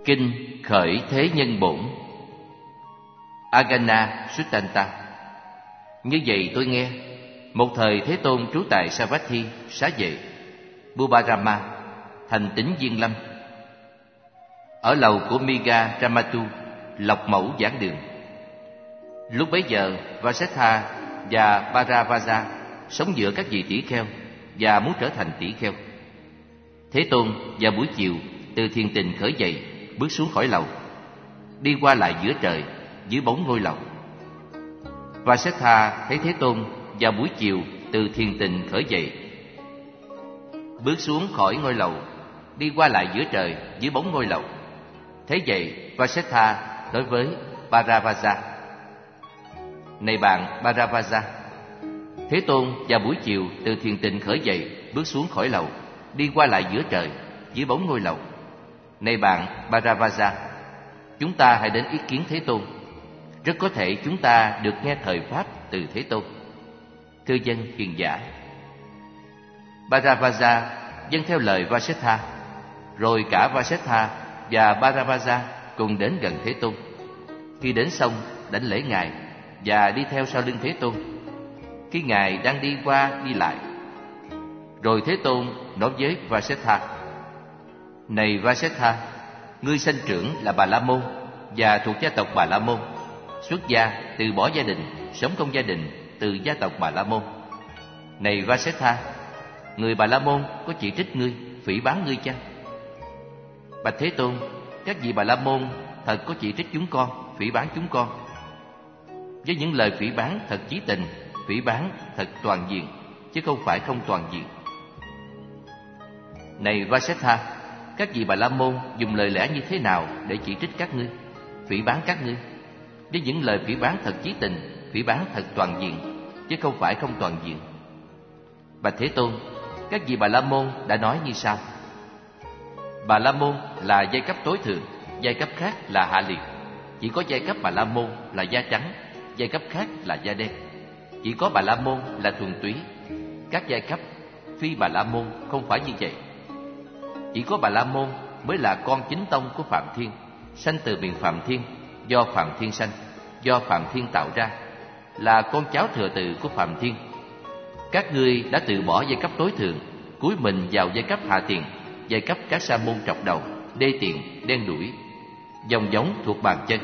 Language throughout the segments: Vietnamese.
Kinh Khởi Thế Nhân Bổn. Agana Suttanta. Như vậy tôi nghe, một thời Thế Tôn trú tại Savatthi, Xá Vệ, Bubarama, thành Tín Viên Lâm, ở lầu của Miga Ramatu, Lộc Mẫu giảng đường. Lúc bấy giờ, Vasetha và Bharavaja sống giữa các vị tỷ kheo và muốn trở thành tỷ kheo. Thế Tôn vào buổi chiều từ thiền tình khởi dậy, bước xuống khỏi lầu, đi qua lại giữa trời dưới bóng ngôi lầu. Vasetha thấy Thế Tôn vào buổi chiều từ thiền tình khởi dậy, bước xuống khỏi ngôi lầu, đi qua lại giữa trời dưới bóng ngôi lầu. Thế vậy, Vasetha nói với Bharavaja: Này bạn Bharavaja, Thế Tôn vào buổi chiều từ thiền tình khởi dậy, bước xuống khỏi lầu, đi qua lại giữa trời dưới bóng ngôi lầu. Này bạn Bharavaja, chúng ta hãy đến ý kiến Thế Tôn. Rất có thể chúng ta được nghe thời pháp từ Thế Tôn. Thưa dân hiền giả. Bharavaja vâng theo lời Vasetha. Rồi cả Vasetha và Bharavaja cùng đến gần Thế Tôn. Khi đến xong, đảnh lễ Ngài và đi theo sau lưng Thế Tôn. Khi Ngài đang đi qua đi lại, rồi Thế Tôn nói với Vasetha: Này Vasetha, ngươi sanh trưởng là Bà La Môn và thuộc gia tộc Bà La Môn, xuất gia từ bỏ gia đình, sống không gia đình từ gia tộc Bà La Môn. Này Vasetha, người Bà La Môn có chỉ trích ngươi, phỉ báng ngươi chăng? Bạch Thế Tôn, các vị Bà La Môn thật có chỉ trích chúng con, phỉ báng chúng con. Với những lời phỉ báng thật chí tình, phỉ báng thật toàn diện, chứ không phải không toàn diện. Này Vasetha, các vị Bà La Môn dùng lời lẽ như thế nào để chỉ trích các ngươi, phỉ báng các ngươi? Với những lời phỉ báng thật chí tình, phỉ báng thật toàn diện, chứ không phải không toàn diện. Bạch Thế Tôn, các vị Bà La Môn đã nói như sau: Bà La Môn là giai cấp tối thượng, giai cấp khác là hạ liệt. Chỉ có giai cấp Bà La Môn là da trắng, giai cấp khác là da đen. Chỉ có Bà La Môn là thuần túy. Các giai cấp phi Bà La Môn không phải như vậy. Chỉ có Bà La Môn mới là con chính tông của Phạm Thiên, sanh từ miền Phạm Thiên, do Phạm Thiên sanh, do Phạm Thiên tạo ra, là con cháu thừa tự của Phạm Thiên. Các ngươi đã từ bỏ giai cấp tối thượng, cúi mình vào giai cấp hạ tiền, giai cấp các sa môn trọc đầu, đê tiện, đen đủi, dòng giống thuộc bàn chân.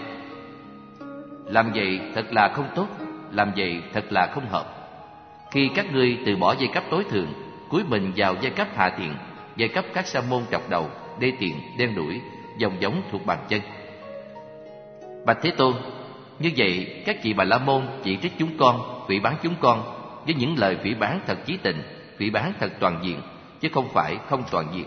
Làm vậy thật là không tốt, làm vậy thật là không hợp. Khi các ngươi từ bỏ giai cấp tối thượng, cúi mình vào giai cấp hạ tiền, giai cấp các sa môn trọc đầu, đê tiện, đen đủi, dòng giống thuộc bàn chân. Bạch Thế Tôn, như vậy các vị Bà La Môn chỉ trích chúng con, phỉ báng chúng con với những lời phỉ báng thật chí tình, phỉ báng thật toàn diện, chứ không phải không toàn diện.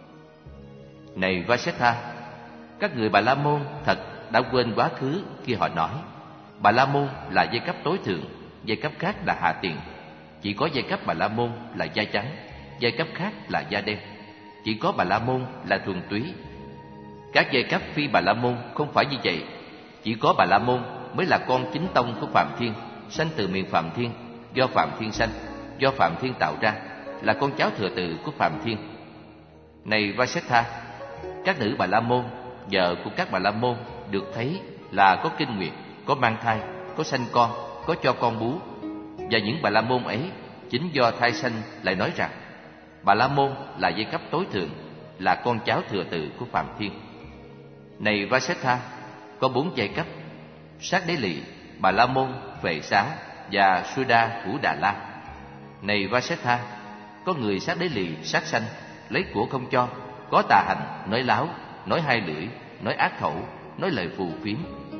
Này Vasetha, các người Bà La Môn thật đã quên quá khứ khi họ nói Bà La Môn là giai cấp tối thượng, giai cấp khác là hạ tiền. Chỉ có giai cấp Bà La Môn là da trắng, giai cấp khác là da đen. Chỉ có Bà La Môn là thuần túy. Các giai cấp phi Bà La Môn không phải như vậy. Chỉ có Bà La Môn mới là con chính tông của Phạm Thiên, sanh từ miền Phạm Thiên, do Phạm Thiên sanh, do Phạm Thiên tạo ra, là con cháu thừa tự của Phạm Thiên. Này Vasetha, các nữ Bà La Môn, vợ của các Bà La Môn được thấy là có kinh nguyệt, có mang thai, có sanh con, có cho con bú. Và những Bà La Môn ấy chính do thai sanh lại nói rằng Bà La Môn là giai cấp tối thượng, là con cháu thừa tự của Phạm Thiên. Này Vasetha, có 4 giai cấp: Sát Đế Lị, Bà La Môn, Phệ Xá và Suda Thủ Đà La. Này Vasetha, có người sát đế lì, sát sanh, lấy của không cho, có tà hành, nói láo, nói hai lưỡi, nói ác khẩu, nói lời phù phiếm,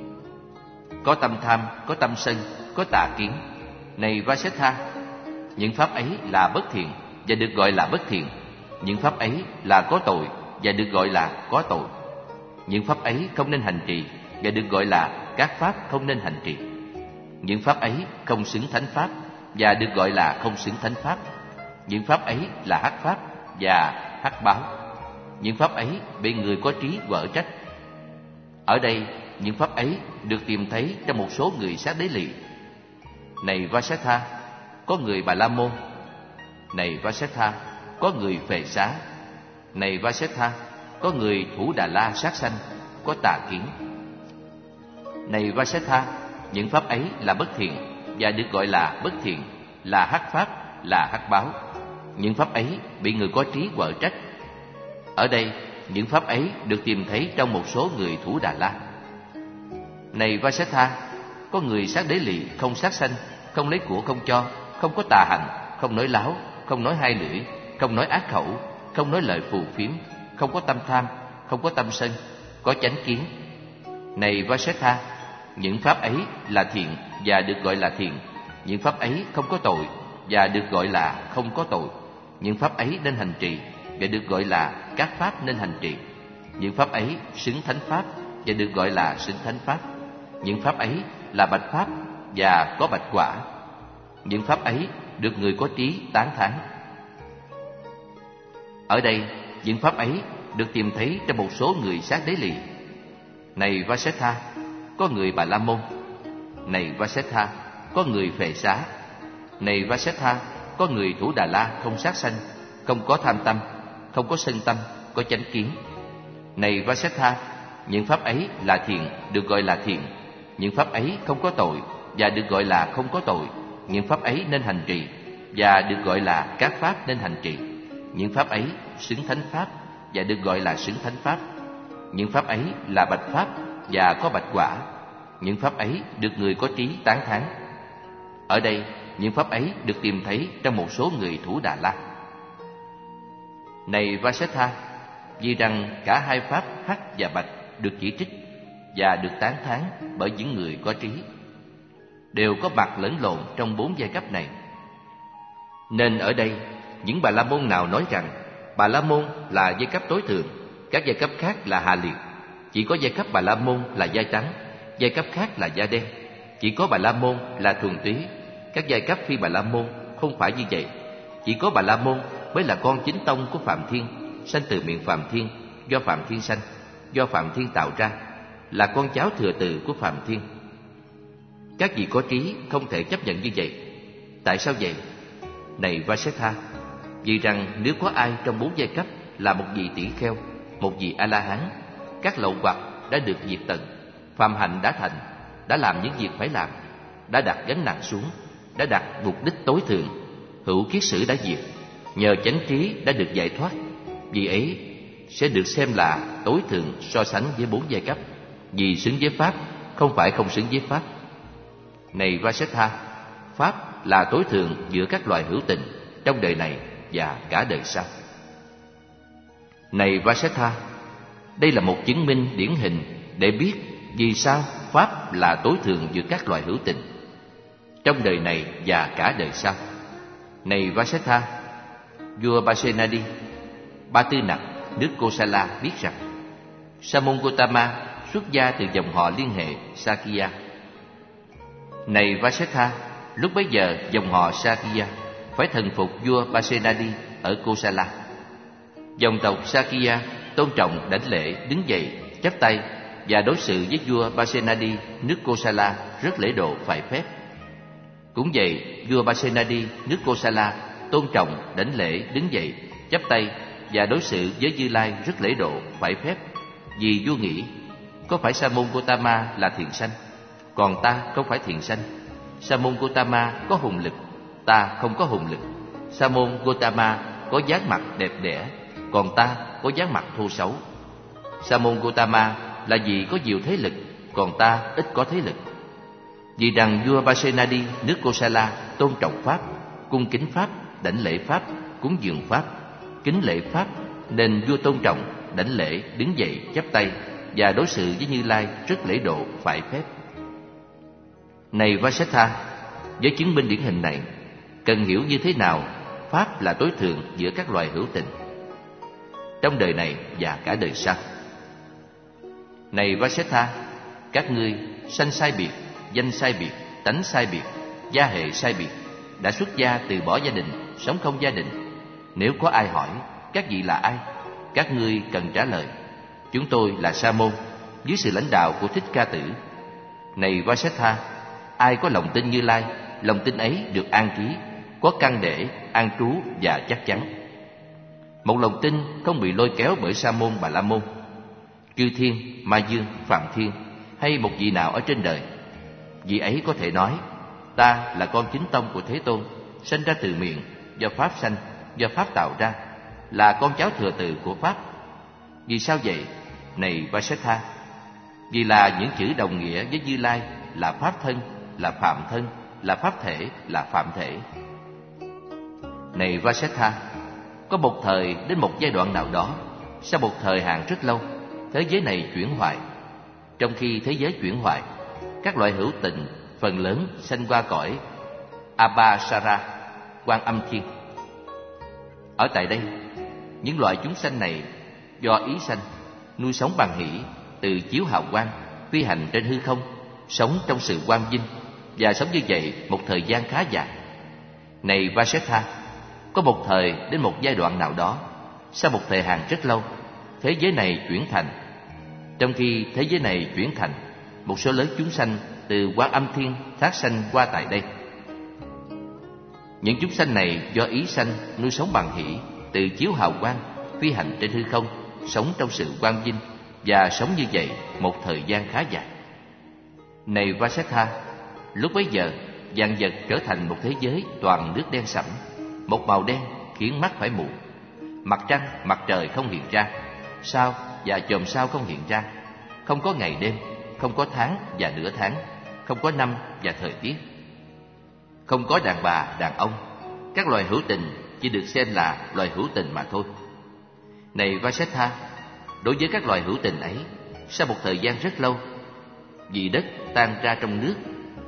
có tâm tham, có tâm sân, có tà kiến. Này Vasetha, những pháp ấy là bất thiện và được gọi là bất thiện. Những pháp ấy là có tội và được gọi là có tội. Những pháp ấy không nên hành trì và được gọi là các pháp không nên hành trì. Những pháp ấy không xứng thánh pháp và được gọi là không xứng thánh pháp. Những pháp ấy là hắc pháp và hắc báo. Những pháp ấy bị người có trí quở trách. Ở đây, những pháp ấy được tìm thấy trong một số người sát đế lì. Này Vasetha, có người Bà La Môn. Này Vasetha, có người Phệ Xá. Này Vasetha, có người Thủ Đà La sát sanh. có tà kiến. Này Vasetha, những pháp ấy là bất thiện và được gọi là bất thiện, là hắc pháp, là hắc báo. Những pháp ấy bị người có trí quở trách. Ở đây, những pháp ấy được tìm thấy trong một số người Thủ Đà La. Này Vasetha, có người sát đế lì, không sát sanh, không lấy của không cho, không có tà hành, không nói láo, không nói hai lưỡi, không nói ác khẩu, không nói lời phù phiếm, không có tâm tham, không có tâm sân, có chánh kiến. Này Vasetha, những pháp ấy là thiện và được gọi là thiện. Những pháp ấy không có tội và được gọi là không có tội. Những pháp ấy nên hành trì và được gọi là các pháp nên hành trì. Những pháp ấy xứng thánh pháp và được gọi là xứng thánh pháp. Những pháp ấy là bạch pháp và có bạch quả. Những pháp ấy được người có trí tán thán. Ở đây, những pháp ấy được tìm thấy trong một số người sát đế lì. Này Vasetha, có người Bà La Môn. Này Vasetha, có người Phệ Xá. Này Vasetha, có người Thủ Đà La không sát sanh, không có tham tâm, không có sân tâm, có chánh kiến. Này Vasetha, những pháp ấy là thiện, được gọi là thiện. Những pháp ấy không có tội và được gọi là không có tội. Những pháp ấy nên hành trì và được gọi là các pháp nên hành trì. Những pháp ấy xứng thánh pháp và được gọi là xứng thánh pháp. Những pháp ấy là bạch pháp và có bạch quả. Những pháp ấy được người có trí tán thán. Ở đây, những pháp ấy được tìm thấy trong một số người Thủ Đà La. Này Vasetha, vì rằng cả hai pháp hắc và bạch được chỉ trích và được tán thán bởi những người có trí, đều có mặt lẫn lộn trong bốn giai cấp này. Nên ở đây, những Bà La Môn nào nói rằng Bà La Môn là giai cấp tối thượng, các giai cấp khác là hạ liệt, chỉ có giai cấp Bà La Môn là da trắng, giai cấp khác là da đen, chỉ có Bà La Môn là thuần túy, các giai cấp phi Bà La Môn không phải như vậy. Chỉ có Bà La Môn mới là con chính tông của Phạm Thiên, sanh từ miệng Phạm Thiên, do Phạm Thiên sanh, do Phạm Thiên tạo ra, là con cháu thừa tự của Phạm Thiên. Các vị có trí không thể chấp nhận như vậy. Tại sao vậy? Này Vasetha, vì rằng nếu có ai trong bốn giai cấp là một vị tỷ kheo, một vị A-la-hán, các lậu hoặc đã được diệt tận, phàm hạnh đã thành, đã làm những việc phải làm, đã đặt gánh nặng xuống, đã đặt mục đích tối thượng, hữu kiết sử đã diệt, nhờ chánh trí đã được giải thoát, vì ấy sẽ được xem là tối thượng so sánh với bốn giai cấp, vì xứng với pháp, không phải không xứng với pháp. Này Vasetha, pháp là tối thượng giữa các loài hữu tình trong đời này và cả đời sau. Này Vasetha, đây là một chứng minh điển hình để biết vì sao pháp là tối thượng giữa các loài hữu tình trong đời này và cả đời sau. Này Vasetha, vua Pasenadi, Ba Tư Nặc, nước Kosala biết rằng Sa môn Gotama xuất gia từ dòng họ liên hệ Sakya. Này Vasetha, lúc bấy giờ dòng họ Sakya phải thần phục vua Pasenadi ở Kosala. Dòng tộc Sakya tôn trọng đảnh lễ, đứng dậy, chắp tay và đối xử với vua Pasenadi nước Kosala rất lễ độ phải phép. Cũng vậy, vua Pasenadi nước Kosala tôn trọng đảnh lễ, đứng dậy, chắp tay và đối xử với Như Lai rất lễ độ phải phép. Vì vua nghĩ, có phải Sa môn Gotama là thiện sanh, còn ta không phải thiện sanh. Sa môn Gotama có hùng lực, ta không có hùng lực. Sa môn Gotama có dáng mặt đẹp đẽ, còn ta có dáng mặt thô xấu. Sa môn Gotama là vì có nhiều thế lực, còn ta ít có thế lực. Vì rằng vua Pasenadi nước Kosala tôn trọng pháp, cung kính pháp, đảnh lễ pháp, cúng dường pháp, kính lễ pháp, nên vua tôn trọng, đảnh lễ, đứng dậy, chắp tay và đối xử với Như Lai rất lễ độ phải phép. Này Vasetha, với chứng minh điển hình này, cần hiểu như thế nào pháp là tối thượng giữa các loài hữu tình trong đời này và cả đời sau. Này Vasetha, các ngươi sanh sai biệt, danh sai biệt, tánh sai biệt, gia hệ sai biệt, đã xuất gia từ bỏ gia đình, sống không gia đình. Nếu có ai hỏi các vị là ai, các ngươi cần trả lời: chúng tôi là Sa môn, dưới sự lãnh đạo của Thích Ca Tử. Này Vasetha, ai có lòng tin Như Lai, lòng tin ấy được an trí, có căn để an trú và chắc chắn. Một lòng tin không bị lôi kéo bởi Sa môn Bà La môn. chư thiên, ma dương, phạm thiên hay một vị nào ở trên đời. Vị ấy có thể nói: ta là con chính tông của Thế Tôn, sanh ra từ miệng, do Pháp sanh, do Pháp tạo ra, là con cháu thừa tự của Pháp. Vì sao vậy? Này Vasetha, vì là những chữ đồng nghĩa với Như Lai là Pháp thân, là Phạm thân, là Pháp thể, là Phạm thể. Này Vasetha, có một thời đến một giai đoạn nào đó, sau một thời hạn rất lâu, thế giới này chuyển hoại. Trong khi thế giới chuyển hoại, các loại hữu tình phần lớn sanh qua cõi Abhasara, Quan Âm Thiên. Ở tại đây, những loại chúng sanh này do ý sanh, nuôi sống bằng hỷ, từ chiếu hào quang, phi hành trên hư không, sống trong sự quang vinh, và sống như vậy một thời gian khá dài. Này Vasetha, có một thời đến một giai đoạn nào đó, sau một thời hạn rất lâu, thế giới này chuyển thành. Trong khi thế giới này chuyển thành, một số lớn chúng sanh từ Quan Âm Thiên thác sanh qua tại đây. Những chúng sanh này do ý sanh, nuôi sống bằng hỷ, từ chiếu hào quang, phi hành trên hư không, sống trong sự quang vinh, và sống như vậy một thời gian khá dài. Này Vasetha, lúc bấy giờ, vạn vật trở thành một thế giới toàn nước đen sẫm, một màu đen khiến mắt phải mù. Mặt trăng, mặt trời không hiện ra, sao và chòm sao không hiện ra, không có ngày đêm, không có tháng và nửa tháng, không có năm và thời tiết, không có đàn bà, đàn ông. Các loài hữu tình chỉ được xem là loài hữu tình mà thôi. Này Vasetha, đối với các loài hữu tình ấy, sau một thời gian rất lâu, vì đất tan ra trong nước,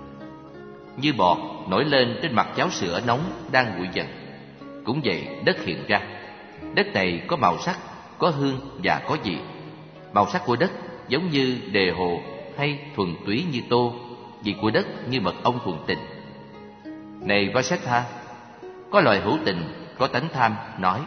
như bọt nổi lên trên mặt cháo sữa nóng đang nguội dần, cũng vậy đất hiện ra. Đất này có màu sắc, có hương và có vị. Màu sắc của đất giống như đề hồ hay thuần túy như tô, vị của đất như mật ong thuần tình. Này Vasetha, có loài hữu tình có tánh tham nói: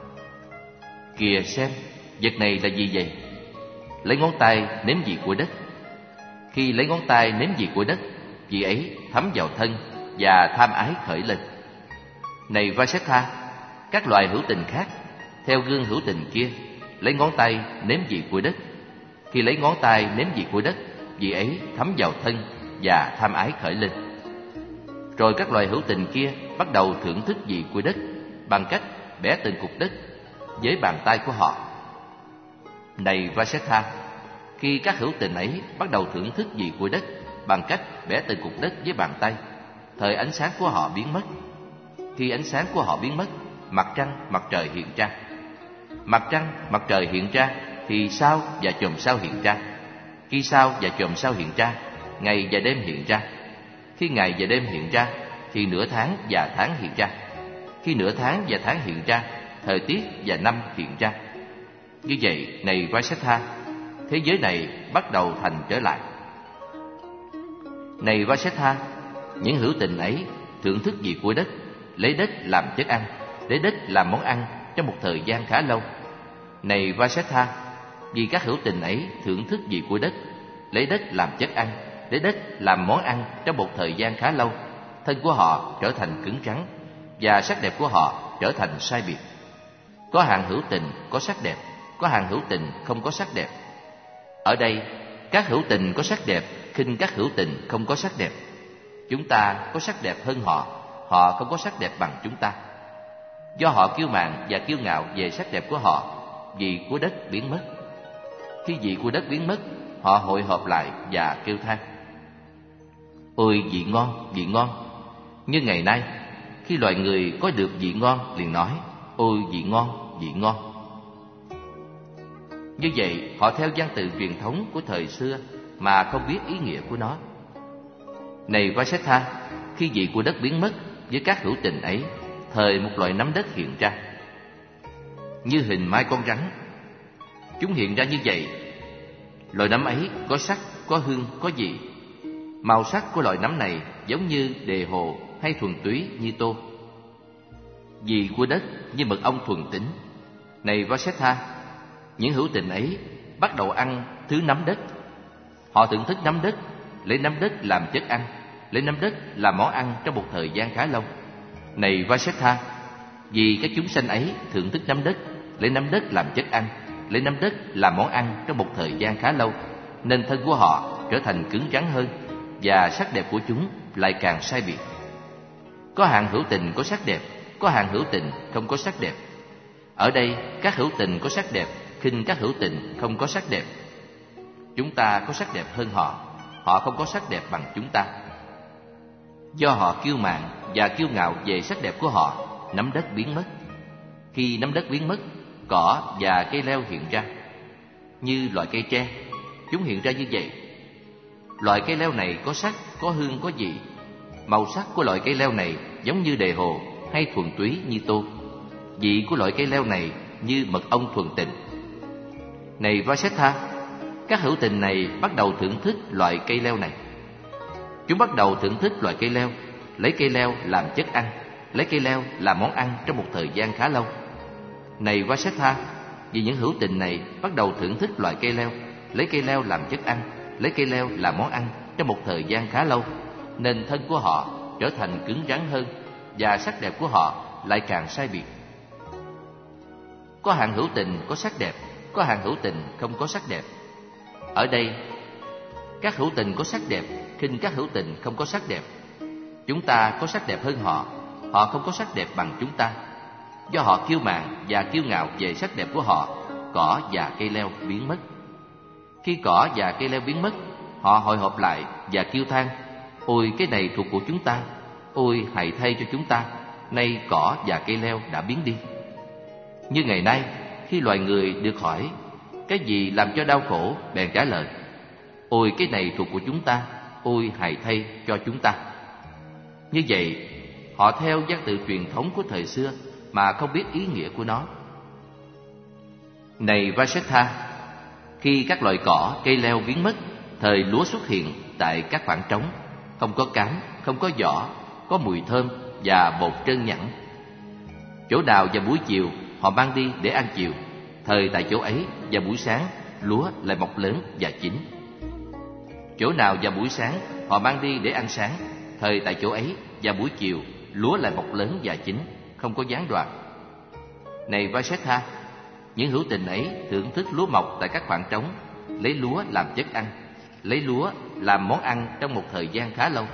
kìa xem, vật này là gì vậy? Lấy ngón tay nếm vị của đất. Khi lấy ngón tay nếm vị của đất, vị ấy thấm vào thân và tham ái khởi lên. Này Vasetha, các loài hữu tình khác theo gương hữu tình kia, lấy ngón tay nếm vị của đất. Khi lấy ngón tay nếm vị của đất, vị ấy thấm vào thân và tham ái khởi lên. Rồi các loài hữu tình kia bắt đầu thưởng thức vị của đất bằng cách bẻ từng cục đất với bàn tay của họ. Này Vasetha, khi các hữu tình ấy bắt đầu thưởng thức vị của đất bằng cách bẻ từng cục đất với bàn tay, thời ánh sáng của họ biến mất. Khi ánh sáng của họ biến mất, mặt trăng, mặt trời hiện ra. Mặt trăng, mặt trời hiện ra thì sao và chòm sao hiện ra. Khi sao và chòm sao hiện ra, ngày và đêm hiện ra. Khi ngày và đêm hiện ra thì nửa tháng và tháng hiện ra. Khi nửa tháng và tháng hiện ra, thời tiết và năm hiện ra. Như vậy, này Vasetha, thế giới này bắt đầu thành trở lại. Này Vasetha, những hữu tình ấy thưởng thức vị của đất, lấy đất làm chất ăn, lấy đất làm món ăn trong một thời gian khá lâu. Này Vasetha, vì các hữu tình ấy thưởng thức vị của đất, lấy đất làm chất ăn, lấy đất làm món ăn trong một thời gian khá lâu, thân của họ trở thành cứng rắn và sắc đẹp của họ trở thành sai biệt. Có hạng hữu tình có sắc đẹp, có hạng hữu tình không có sắc đẹp. Ở đây, các hữu tình có sắc đẹp khinh các hữu tình không có sắc đẹp. Chúng ta có sắc đẹp hơn họ, họ không có sắc đẹp bằng chúng ta. Do họ kiêu mạn và kiêu ngạo về sắc đẹp của họ, vị của đất biến mất. Khi vị của đất biến mất, họ hội họp lại và kêu than: ôi vị ngon, vị ngon. Như ngày nay, khi loài người có được vị ngon liền nói: ôi vị ngon, vị ngon. Như vậy, họ theo văn từ truyền thống của thời xưa mà không biết ý nghĩa của nó. Này Vasetha, khi vị của đất biến mất với các hữu tình ấy, thời một loại nắm đất hiện ra, như hình mai con rắn. Chúng hiện ra như vậy. Loại nắm ấy có sắc, có hương, có vị. Màu sắc của loại nắm này giống như đề hồ hay thuần túy như tô. Vị của đất như mật ong thuần tính. Này Vasetha, những hữu tình ấy bắt đầu ăn thứ nắm đất. Họ thưởng thức nắm đất, lấy nắm đất làm chất ăn, lấy nắm đất làm món ăn trong một thời gian khá lâu. Này Vasetha, vì các chúng sanh ấy thưởng thức nắm đất, lấy nắm đất làm chất ăn, lấy nắm đất làm món ăn trong một thời gian khá lâu, nên thân của họ trở thành cứng rắn hơn, và sắc đẹp của chúng lại càng sai biệt. Có hạng hữu tình có sắc đẹp, có hạng hữu tình không có sắc đẹp. Ở đây, các hữu tình có sắc đẹp khinh các hữu tình không có sắc đẹp. Chúng ta có sắc đẹp hơn họ, họ không có sắc đẹp bằng chúng ta. Do họ kiêu mạn và kiêu ngạo về sắc đẹp của họ, nắm đất biến mất. Khi nắm đất biến mất, cỏ và cây leo hiện ra. Như loại cây tre, chúng hiện ra như vậy. Loại cây leo này có sắc, có hương, có vị. Màu sắc của loại cây leo này giống như đề hồ hay thuần túy như tô. Vị của loại cây leo này như mật ong thuần tịnh. Này Vasetha, các hữu tình này bắt đầu thưởng thức loại cây leo này. Chúng bắt đầu thưởng thức loại cây leo, lấy cây leo làm chất ăn, lấy cây leo làm món ăn trong một thời gian khá lâu. Này Vasetha, vì những hữu tình này bắt đầu thưởng thức loại cây leo, lấy cây leo làm chất ăn, lấy cây leo làm món ăn trong một thời gian khá lâu, nên thân của họ trở thành cứng rắn hơn, và sắc đẹp của họ lại càng sai biệt. Có hạng hữu tình có sắc đẹp, có hạng hữu tình không có sắc đẹp. Ở đây, các hữu tình có sắc đẹp khinh các hữu tình không có sắc đẹp. Chúng ta có sắc đẹp hơn họ, họ không có sắc đẹp bằng chúng ta. Do họ kiêu mạn và kiêu ngạo về sắc đẹp của họ, cỏ và cây leo biến mất. Khi cỏ và cây leo biến mất, họ hội họp lại và kêu than: ôi, cái này thuộc của chúng ta, ôi, hãy thay cho chúng ta, nay cỏ và cây leo đã biến đi. Như ngày nay, khi loài người được hỏi cái gì làm cho đau khổ, bèn trả lời: ôi, cái này thuộc của chúng ta, ôi, hãy thay cho chúng ta. Như vậy, họ theo văn tự truyền thống của thời xưa mà không biết ý nghĩa của nó. Này Vasetha, khi các loại cỏ, cây leo biến mất, thời lúa xuất hiện tại các khoảng trống, không có cán, không có vỏ, có mùi thơm và bột trơn nhẵn. Chỗ nào vào buổi chiều họ mang đi để ăn chiều, thời tại chỗ ấy vào buổi sáng lúa lại mọc lớn và chín. Chỗ nào vào buổi sáng họ mang đi để ăn sáng, thời tại chỗ ấy vào buổi chiều lúa lại mọc lớn và chín, không có gián đoạn. Này Vasetha, những hữu tình ấy thưởng thức lúa mọc tại các khoảng trống, lấy lúa làm chất ăn, lấy lúa làm món ăn trong một thời gian khá lâu.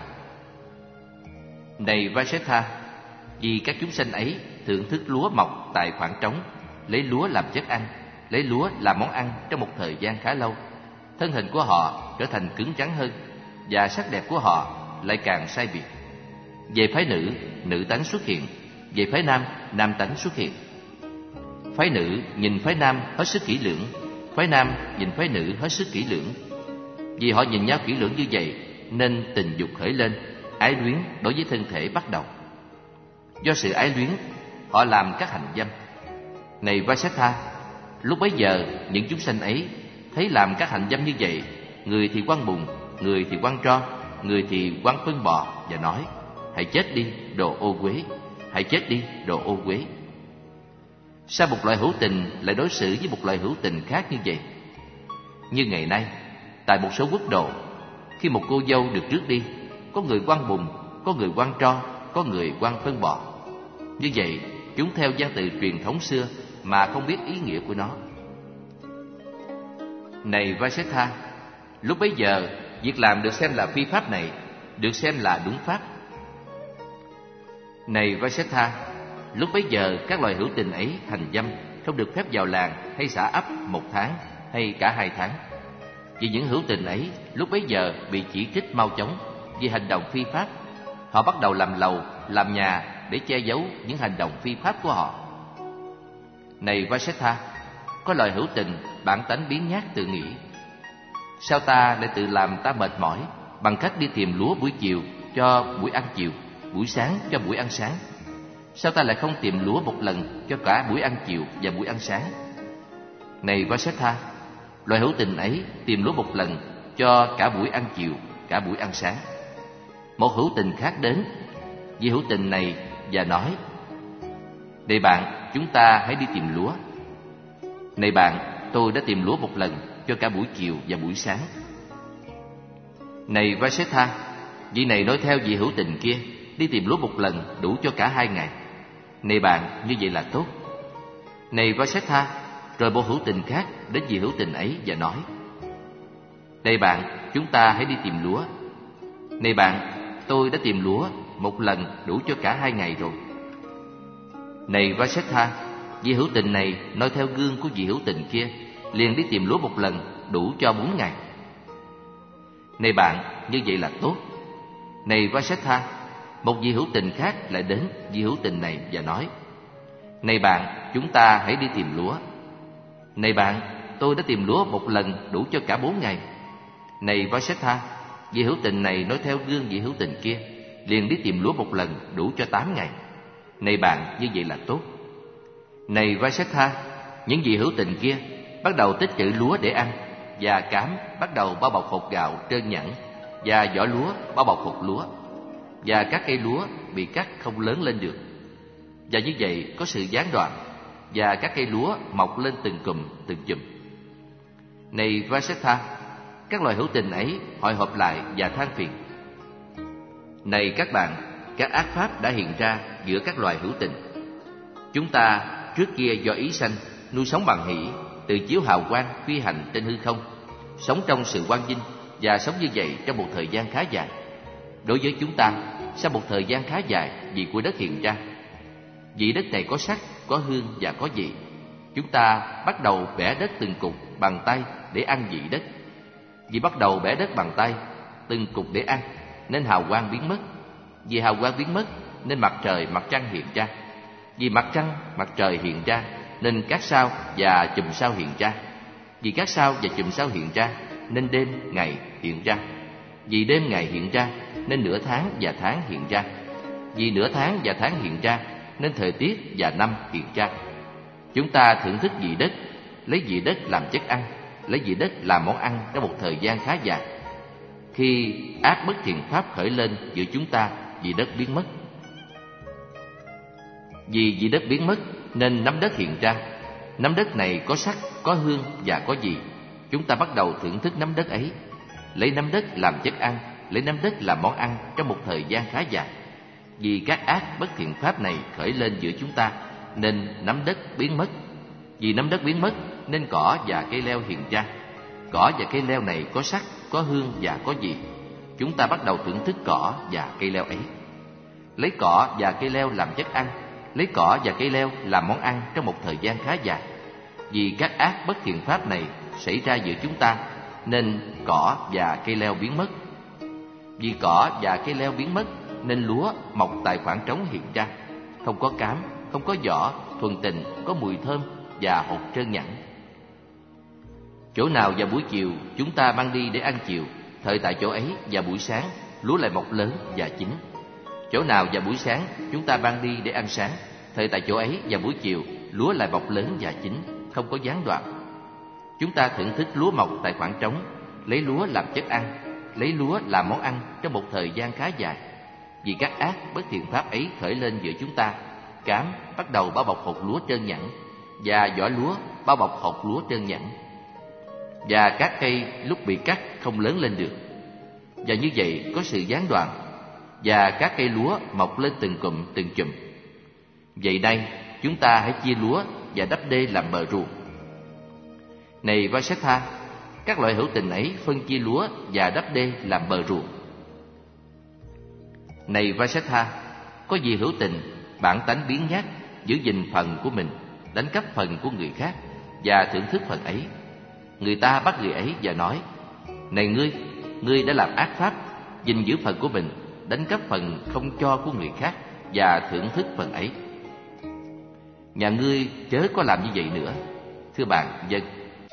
Này Vasetha, vì các chúng sanh ấy thưởng thức lúa mọc tại khoảng trống, lấy lúa làm chất ăn, lấy lúa làm món ăn trong một thời gian khá lâu, thân hình của họ trở thành cứng rắn hơn, và sắc đẹp của họ lại càng sai biệt. Về phái nữ, nữ tánh xuất hiện; về phái nam, nam tánh xuất hiện. Phái nữ nhìn phái nam hết sức kỹ lưỡng, phái nam nhìn phái nữ hết sức kỹ lưỡng. Vì họ nhìn nhau kỹ lưỡng như vậy, nên tình dục khởi lên, ái luyến đối với thân thể bắt đầu. Do sự ái luyến, họ làm các hành dâm. Này Vasetha, lúc bấy giờ những chúng sanh ấy thấy làm các hành dâm như vậy, người thì quăng bùn, người thì quăng tro, người thì quăng phân bò, và nói: hãy chết đi, đồ ô uế, hãy chết đi, đồ ô uế. Sao một loại hữu tình lại đối xử với một loại hữu tình khác như vậy? Như ngày nay, tại một số quốc độ, khi một cô dâu được rước đi, có người quăng bùn, có người quăng tro, có người quăng phân bò. Như vậy, chúng theo văn tự truyền thống xưa mà không biết ý nghĩa của nó. Này Vasetha, lúc bấy giờ, việc làm được xem là phi pháp này được xem là đúng pháp. Này Vasetha, lúc bấy giờ các loài hữu tình ấy hành dâm, không được phép vào làng hay xã ấp 1 tháng hay cả 2 tháng. Vì những hữu tình ấy lúc bấy giờ bị chỉ trích mau chóng vì hành động phi pháp. Họ bắt đầu làm lầu, làm nhà để che giấu những hành động phi pháp của họ. Này Vasetha, có loài hữu tình bản tánh biếng nhác tự nghĩ: sao ta lại tự làm ta mệt mỏi bằng cách đi tìm lúa buổi chiều cho buổi ăn chiều, buổi sáng cho buổi ăn sáng? Sao ta lại không tìm lúa một lần cho cả buổi ăn chiều và buổi ăn sáng? Này Vasetha, loài hữu tình ấy tìm lúa một lần cho cả buổi ăn chiều, cả buổi ăn sáng. Một hữu tình khác đến vì hữu tình này và nói: này bạn, chúng ta hãy đi tìm lúa. Này bạn, tôi đã tìm lúa một lần cho cả buổi chiều và buổi sáng. Này Vasetha, vị này nói theo vị hữu tình kia đi tìm lúa một lần đủ cho cả 2 ngày. Này bạn, như vậy là tốt. Này Vasetha, Rồi một hữu tình khác đến vị hữu tình ấy và nói: Này bạn, chúng ta hãy đi tìm lúa. Này bạn, tôi đã tìm lúa một lần đủ cho cả 2 ngày rồi. Này Vasetha, vị hữu tình này noi theo gương của vị hữu tình kia, liền đi tìm lúa một lần đủ cho 4 ngày. Này bạn, như vậy là tốt. Này Vasetha, một vị hữu tình khác lại đến vị hữu tình này và nói: Này bạn, chúng ta hãy đi tìm lúa. Này bạn, tôi đã tìm lúa một lần đủ cho cả 4 ngày. Này Vasetha, vị hữu tình này nói theo gương vị hữu tình kia, liền đi tìm lúa một lần đủ cho 8 ngày. Này bạn, như vậy là tốt. Này Vasetha, những vị hữu tình kia bắt đầu tích trữ lúa để ăn, và cám bắt đầu bao bọc hột gạo trơn nhẵn, và vỏ lúa bao bọc hột lúa, và các cây lúa bị cắt không lớn lên được. Và như vậy có sự gián đoạn, và các cây lúa mọc lên từng chùm. Này Vasetha, các loài hữu tình ấy hội họp lại và than phiền: Này các bạn, các ác pháp đã hiện ra giữa các loài hữu tình. Chúng ta trước kia do ý sanh nuôi sống bằng hỷ, từ chiếu hào quang phi hành trên hư không, sống trong sự quang vinh và sống như vậy trong một thời gian khá dài. Đối với chúng ta, sau một thời gian khá dài, vị của đất hiện ra. Vị đất này có sắc, có hương và có vị. Chúng ta bắt đầu bẻ đất từng cục bằng tay để ăn vị đất. Vì bắt đầu bẻ đất bằng tay, từng cục để ăn, nên hào quang biến mất. Vì hào quang biến mất, nên mặt trời, mặt trăng hiện ra. Vì mặt trăng, mặt trời hiện ra, nên các sao và chùm sao hiện ra. Vì các sao và chùm sao hiện ra, nên đêm, ngày hiện ra. Vì đêm, ngày hiện ra, nên nửa tháng và tháng hiện ra. Vì nửa tháng và tháng hiện ra, nên thời tiết và năm hiện ra. Chúng ta thưởng thức vị đất, lấy vị đất làm chất ăn, lấy vị đất làm món ăn trong một thời gian khá dài. Khi ác bất thiện pháp khởi lên giữa chúng ta, vị đất biến mất. Vì vị đất biến mất nên nắm đất hiện ra. Nắm đất này có sắc, có hương và có vị. Chúng ta bắt đầu thưởng thức nắm đất ấy, lấy nắm đất làm chất ăn, lấy nắm đất làm món ăn trong một thời gian khá dài. Vì các ác bất thiện pháp này khởi lên giữa chúng ta, nên nắm đất biến mất. Vì nắm đất biến mất nên cỏ và cây leo hiện ra. Cỏ và cây leo này có sắc, có hương và có vị. Chúng ta bắt đầu thưởng thức cỏ và cây leo ấy, lấy cỏ và cây leo làm chất ăn, lấy cỏ và cây leo làm món ăn trong một thời gian khá dài. Vì các ác bất thiện pháp này xảy ra giữa chúng ta, nên cỏ và cây leo biến mất. Vì cỏ và cây leo biến mất, nên lúa mọc tại khoảng trống hiện ra, không có cám, không có vỏ, thuần tình, có mùi thơm và hột trơn nhẵn. Chỗ nào vào buổi chiều chúng ta mang đi để ăn chiều, thời tại chỗ ấy vào buổi sáng lúa lại mọc lớn và chín. Chỗ nào vào buổi sáng chúng ta mang đi để ăn sáng, thời tại chỗ ấy vào buổi chiều lúa lại mọc lớn và chín, không có gián đoạn. Chúng ta thưởng thức lúa mọc tại khoảng trống, lấy lúa làm chất ăn, lấy lúa làm món ăn trong một thời gian khá dài. Vì các ác bất thiện pháp ấy khởi lên giữa chúng ta, cám bắt đầu bao bọc hột lúa trơn nhẵn, và vỏ lúa bao bọc hột lúa trơn nhẵn, và các cây lúc bị cắt không lớn lên được. Và như vậy có sự gián đoạn, và các cây lúa mọc lên từng chùm. Vậy đây chúng ta hãy chia lúa và đắp đê làm bờ ruộng. Này Vasetha, các loại hữu tình ấy phân chia lúa và đắp đê làm bờ ruộng. Này Vasetha, có gì hữu tình bản tánh biến nhát, giữ gìn phần của mình, đánh cắp phần của người khác và thưởng thức phần ấy. Người ta bắt người ấy và nói: Này ngươi đã làm ác pháp, gìn giữ phần của mình, đánh cắp phần không cho của người khác và thưởng thức phần ấy. Nhà ngươi chớ có làm như vậy nữa. Thưa bạn, dân.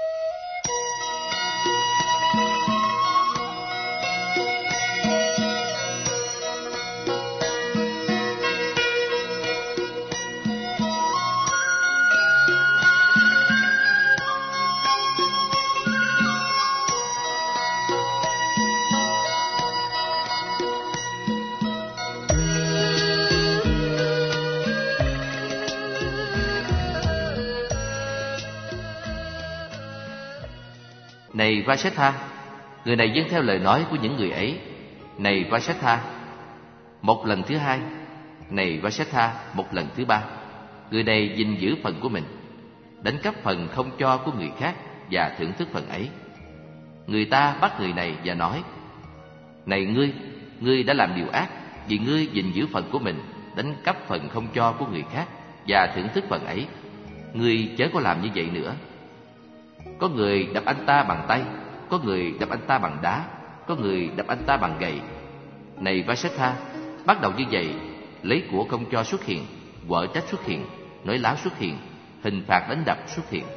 Này Vasetha, người này dâng theo lời nói của những người ấy. Này Vasetha, một lần thứ hai. Này Vasetha, một lần thứ ba. Người này gìn giữ phần của mình. đánh cắp phần không cho của người khác và thưởng thức phần ấy. Người ta bắt người này và nói: Này ngươi đã làm điều ác, vì ngươi gìn giữ phần của mình, đánh cắp phần không cho của người khác và thưởng thức phần ấy. Ngươi chớ có làm như vậy nữa. Có người đập anh ta bằng tay, có người đập anh ta bằng đá, có người đập anh ta bằng gậy. Này Vasetha, bắt đầu như vậy, lấy của không cho xuất hiện, quở trách xuất hiện, nói láo xuất hiện, hình phạt đánh đập xuất hiện.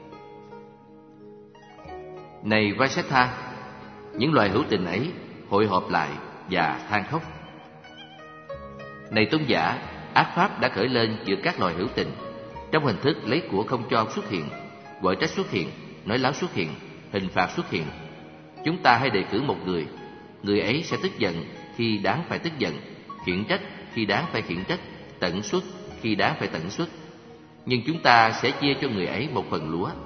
Này Vasetha, những loài hữu tình ấy hội họp lại và than khóc. Này tôn giả, ác pháp đã khởi lên giữa các loài hữu tình, trong hình thức lấy của không cho xuất hiện, quở trách xuất hiện, nói láo xuất hiện, hình phạt xuất hiện. Chúng ta hãy đề cử một người, người ấy sẽ tức giận khi đáng phải tức giận, khiển trách khi đáng phải khiển trách, tận xuất khi đáng phải tận xuất. Nhưng chúng ta sẽ chia cho người ấy một phần lúa.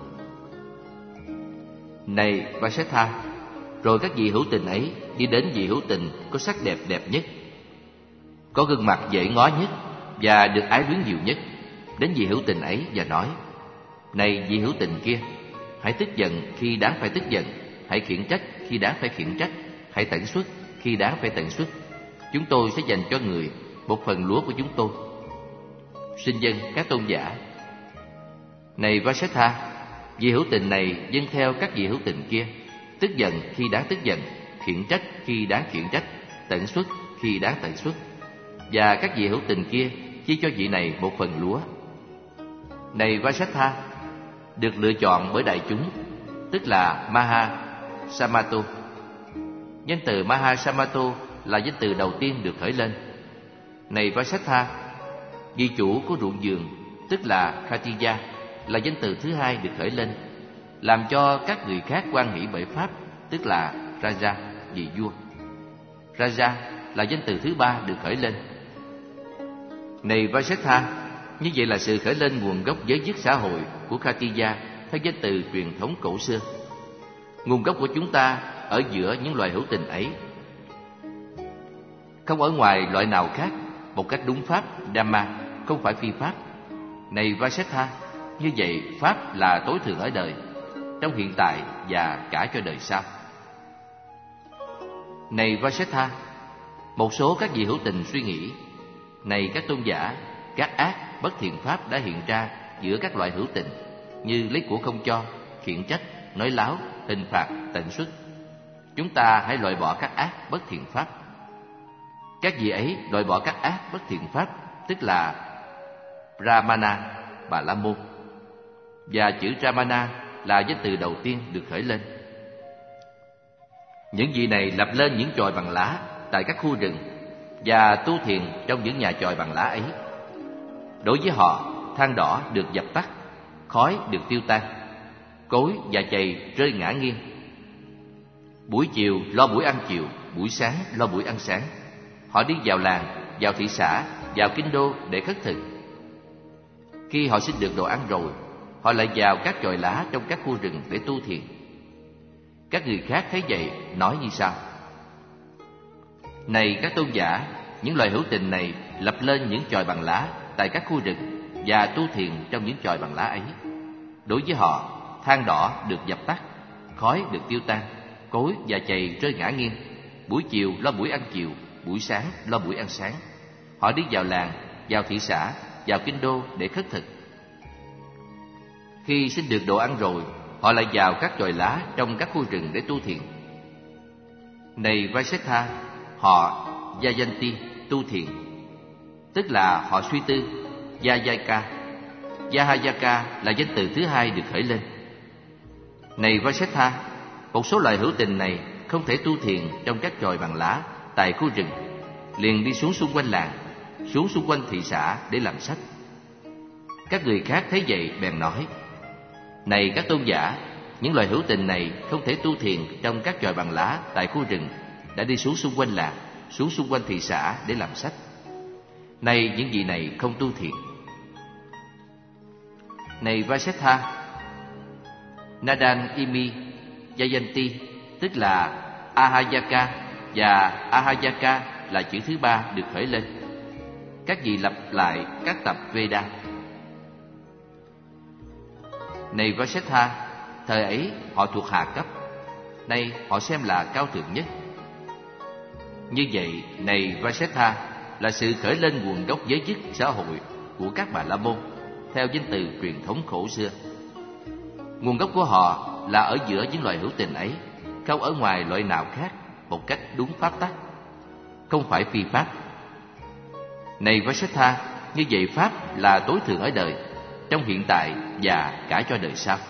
Này Vasetha, rồi các vị hữu tình ấy đi đến vị hữu tình có sắc đẹp đẹp nhất, có gương mặt dễ ngó nhất và được ái luyến nhiều nhất, đến vị hữu tình ấy và nói: Này vị hữu tình kia, hãy tức giận khi đáng phải tức giận, hãy khiển trách khi đáng phải khiển trách, hãy tận xuất khi đáng phải tận xuất. Chúng tôi sẽ dành cho người một phần lúa của chúng tôi. Xin dân các tôn giả. Này Vasetha, vị hữu tình này dâng theo các vị hữu tình kia, tức giận khi đáng tức giận, khiển trách khi đáng khiển trách, tận xuất khi đáng tận xuất. Và các vị hữu tình kia chia cho vị này một phần lúa. Này Vasetha, được lựa chọn bởi đại chúng, tức là Maha Samato. Danh từ Maha Samato là danh từ đầu tiên được khởi lên. Này Vasetha, vị chủ của ruộng vườn, tức là Khatija, là danh từ thứ hai được khởi lên, làm cho các người khác hoan hỷ bởi pháp, tức là Raja, vị vua. Raja là danh từ thứ ba được khởi lên. Này Vasetha, như vậy là sự khởi lên nguồn gốc giới dứt xã hội của Khatija theo danh từ truyền thống cổ xưa. Nguồn gốc của chúng ta ở giữa những loài hữu tình ấy, không ở ngoài loại nào khác, một cách đúng pháp Dhamma, không phải phi pháp. Này Vasetha, như vậy pháp là tối thượng ở đời, trong hiện tại và cả cho đời sau. Này Vasetha, một số các vị hữu tình suy nghĩ: Này các tôn giả, các ác bất thiện pháp đã hiện ra giữa các loại hữu tình, như lấy của không cho, khiển trách, nói láo, hình phạt, tận xuất. Chúng ta hãy loại bỏ các ác bất thiện pháp. Các vị ấy loại bỏ các ác bất thiện pháp, tức là Brahmana, Bà La Môn. Và chữ Brahmana là danh từ đầu tiên được khởi lên. Những vị này lập lên những chòi bằng lá tại các khu rừng và tu thiền trong những nhà chòi bằng lá ấy. Đối với họ, than đỏ được dập tắt, khói được tiêu tan, cối và chày rơi ngã nghiêng. Buổi chiều lo buổi ăn chiều, buổi sáng lo buổi ăn sáng. Họ đi vào làng, vào thị xã, vào kinh đô để khất thực. Khi họ xin được đồ ăn rồi, họ lại vào các chòi lá trong các khu rừng để tu thiền. Các người khác thấy vậy nói như sau: Này các tôn giả, những loài hữu tình này lập lên những chòi bằng lá tại các khu rừng và tu thiền trong những chòi bằng lá ấy. Đối với họ, than đỏ được dập tắt, khói được tiêu tan, cối và chày rơi ngã nghiêng. Buổi chiều lo buổi ăn chiều, buổi sáng lo buổi ăn sáng. Họ đi vào làng, vào thị xã, vào kinh đô để khất thực. Khi xin được đồ ăn rồi, họ lại vào các chòi lá trong các khu rừng để tu thiền. Này Vasetha, họ Jayanti tu thiền, tức là họ suy tư, Yajaka. Yahayaka là danh từ thứ hai được khởi lên. Này Vasetha, một số loài hữu tình này không thể tu thiền trong các chòi bằng lá tại khu rừng, liền đi xuống xung quanh làng, xuống xung quanh thị xã để làm sách. Các người khác thấy vậy bèn nói: Này các tôn giả, những loài hữu tình này không thể tu thiền trong các chòi bằng lá tại khu rừng, đã đi xuống xung quanh làng, xuống xung quanh thị xã để làm sách. Nay những vị này không tu thiền. Này Vasetha, Nadan Imi Jayanti, tức là Ahayaka, và Ahayaka là chữ thứ ba được khởi lên. Các vị lặp lại các tập Veda. Này Vasetha, thời ấy họ thuộc hạ cấp, nay họ xem là cao thượng nhất. Như vậy, này Vasetha, là sự khởi lên nguồn gốc giới dứt xã hội của các Bà La Môn theo danh từ truyền thống cổ xưa. Nguồn gốc của họ là ở giữa những loài hữu tình ấy, không ở ngoài loại nào khác, một cách đúng pháp tắc, không phải phi pháp. Này Vasetha, như vậy pháp là tối thượng ở đời, trong hiện tại và cả cho đời sau.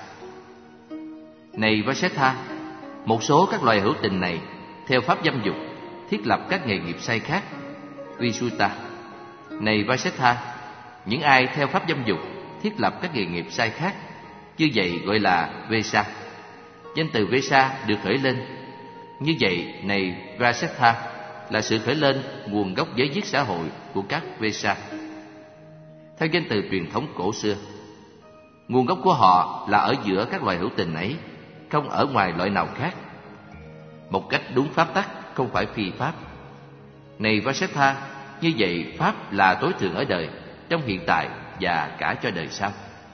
Này Vasetha, một số các loài hữu tình này theo pháp dâm dục thiết lập các nghề nghiệp sai khác, Visuta. Này Vasetha, những ai theo pháp dâm dục thiết lập các nghề nghiệp sai khác, như vậy gọi là Vesa. Danh từ Vesa được khởi lên. Như vậy, này Vasetha, là sự khởi lên nguồn gốc giới dứt xã hội của các Vesa. Theo danh từ truyền thống cổ xưa, nguồn gốc của họ là ở giữa các loài hữu tình ấy, không ở ngoài loại nào khác, một cách đúng pháp tắc, không phải phi pháp. Này Vasetha, như vậy pháp là tối thượng ở đời, trong hiện tại và cả cho đời sau.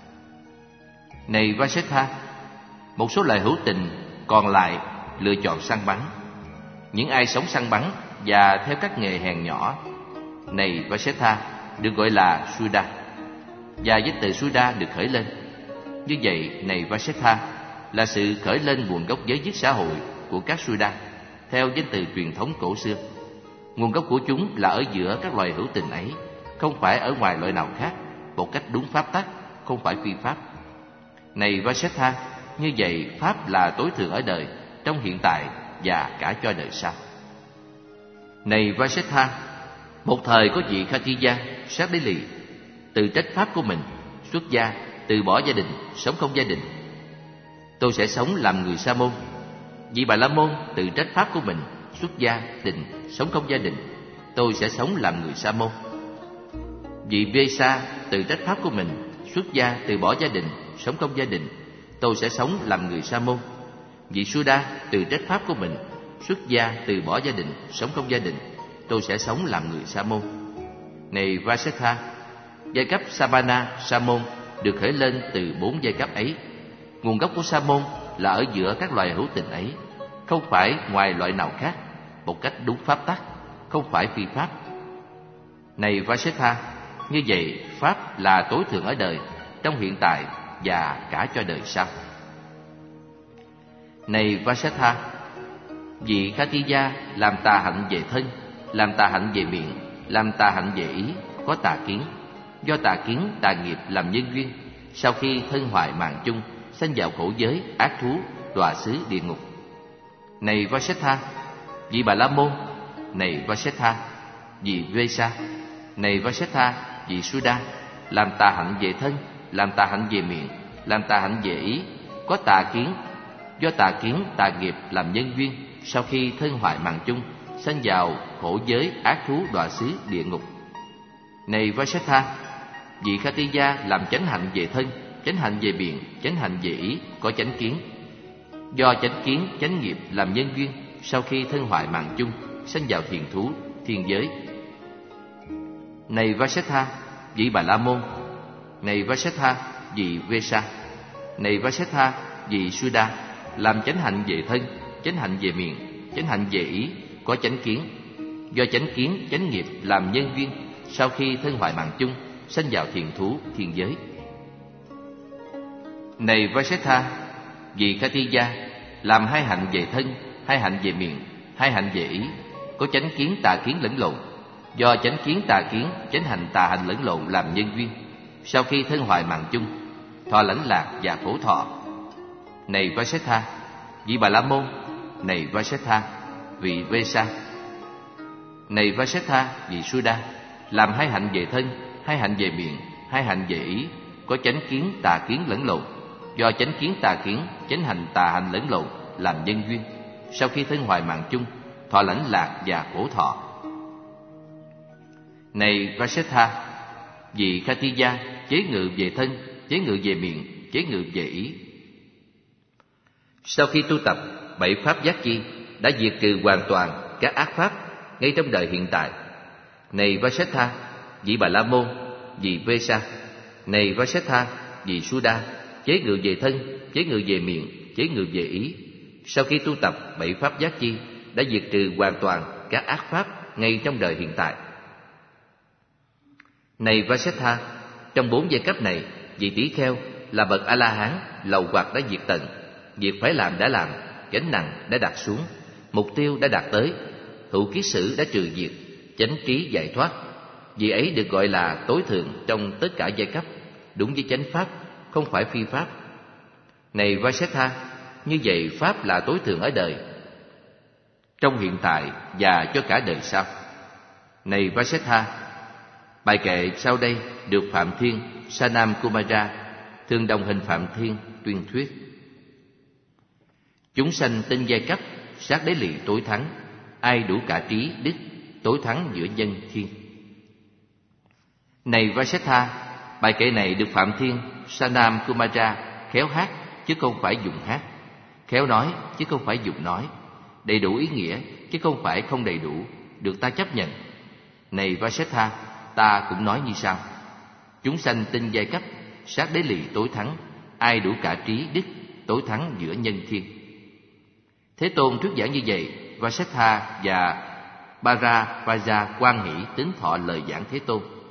Này Vasetha, một số loài hữu tình còn lại lựa chọn săn bắn. Những ai sống săn bắn và theo các nghề hèn nhỏ, này Vasetha, được gọi là Suda, và danh từ Suda được khởi lên. Như vậy, này Vasetha, là sự khởi lên nguồn gốc giới dứt xã hội của các Suda theo danh từ truyền thống cổ xưa. Nguồn gốc của chúng là ở giữa các loài hữu tình ấy, không phải ở ngoài loại nào khác, một cách đúng pháp tắc, không phải phi pháp. Này Vasetha, như vậy pháp là tối thượng ở đời, trong hiện tại và cả cho đời sau. Này Vasetha, một thời có vị Khatija sát đế lì, từ trách pháp của mình, xuất gia, từ bỏ gia đình, sống không gia đình. Tôi sẽ sống làm người Sa môn. Vị Bà La Môn từ trách pháp của mình, xuất gia, định, sống không gia đình. Tôi sẽ sống làm người Sa môn. Vị Vesa từ trách pháp của mình, xuất gia, từ bỏ gia đình, sống không gia đình. Tôi sẽ sống làm người Sa môn. Vị Suda từ trách pháp của mình, xuất gia, từ bỏ gia đình, sống không gia đình. Tôi sẽ sống làm người Sa môn. Này Vasetha, giai cấp Samana, Sa môn được khởi lên từ 4 giai cấp ấy. Nguồn gốc của Sa môn là ở giữa các loài hữu tình ấy, không phải ngoài loại nào khác, một cách đúng pháp tắc, không phải phi pháp. Này Vasetha, như vậy pháp là tối thượng ở đời, trong hiện tại và cả cho đời sau. Này Vasetha, vị Khatija làm tà hạnh về thân, làm tà hạnh về miệng, làm tà hạnh về ý, có tà kiến. Do tà kiến, tà nghiệp làm nhân duyên, sau khi thân hoại mạng chung, sanh vào khổ giới, ác thú, đọa xứ địa ngục. Này Vasetha, vị Bà La Môn. Này Vasetha, vị Vesa. Này Vasetha, vị Suda, làm tà hạnh về thân, làm tà hạnh về miệng, làm tà hạnh về ý, có tà kiến. Do tà kiến, tà nghiệp làm nhân duyên, sau khi thân hoại mạng chung, sanh vào khổ giới, ác thú, đọa xứ địa ngục. Này Vasetha, vị Khatija làm chánh hạnh về thân, chánh hạnh về miệng, chánh hạnh về ý, có chánh kiến. Do chánh kiến, chánh nghiệp làm nhân duyên, sau khi thân hoại mạng chung, sanh vào thiền thú, thiên giới. Này Vasetha, vị Bà La Môn. Này Vasetha, vị Vesa. Này Vasetha, vị Suda, làm chánh hạnh về thân, chánh hạnh về miệng, chánh hạnh về ý, có chánh kiến. Do chánh kiến, chánh nghiệp làm nhân duyên, sau khi thân hoại mạng chung, sanh vào thiền thú, thiên giới. Này Vasetha, vị Khatija, làm 2 hạnh về thân, 2 hạnh về miệng, 2 hạnh về ý, có chánh kiến, tà kiến lẫn lộn. Do chánh kiến, tà kiến, chánh hành, tà hành lẫn lộn làm nhân duyên, sau khi thân hoại mạng chung, thọ lãnh lạc và khổ thọ. Này Vasetha, vị Bà La Môn. Này Vasetha, vị Vesa. Này Vasetha, vị Suda, làm 2 hạnh về thân, 2 hạnh về miệng, 2 hạnh về ý, có chánh kiến, tà kiến lẫn lộn. Do chánh kiến, tà kiến, chánh hành, tà hành lẫn lộn làm nhân duyên, sau khi thân hoại mạng chung, thọ lãnh lạc và khổ thọ. Này Vasetha, vị Khatija chế ngự về thân, chế ngự về miệng, chế ngự về ý. Sau khi tu tập 7 pháp giác chi, đã diệt trừ hoàn toàn các ác pháp ngay trong đời hiện tại. Này Vasetha, vị Bà La Môn, vị Vesa. Này Vasetha, vị Suda, chế ngự về thân, chế ngự về miệng, chế ngự về ý. Sau khi tu tập 7 pháp giác chi, đã diệt trừ hoàn toàn các ác pháp ngay trong đời hiện tại. Này Vasetha, trong 4 giai cấp này, vị tỷ kheo là bậc A-la-hán, lậu hoặc đã diệt tận, việc phải làm đã làm, gánh nặng đã đặt xuống, mục tiêu đã đạt tới, hữu kiết sử đã trừ diệt, chánh trí giải thoát. Vị ấy được gọi là tối thượng trong tất cả giai cấp, đúng với chánh pháp, không phải phi pháp. Này Vasetha, như vậy pháp là tối thượng ở đời, trong hiện tại và cho cả đời sau. Này Vasetha, bài kệ sau đây được Phạm Thiên Sanam Kumara, thường đồng hình Phạm Thiên, tuyên thuyết. Chúng sanh tinh giai cấp, sát đế lì tối thắng, ai đủ cả trí đức, tối thắng giữa nhân thiên. Này Vasetha, bài kệ này được Phạm Thiên Sanam Kumara khéo hát chứ không phải dùng hát, khéo nói chứ không phải dùng nói, đầy đủ ý nghĩa chứ không phải không đầy đủ, được ta chấp nhận. Này Vasetha, ta cũng nói như sau: chúng sanh tinh giai cấp, sát đế lì tối thắng, ai đủ cả trí đức, tối thắng giữa nhân thiên. Thế Tôn thuyết giảng như vậy, Vasetha và Paravaja hoan hỷ tín thọ lời giảng Thế Tôn.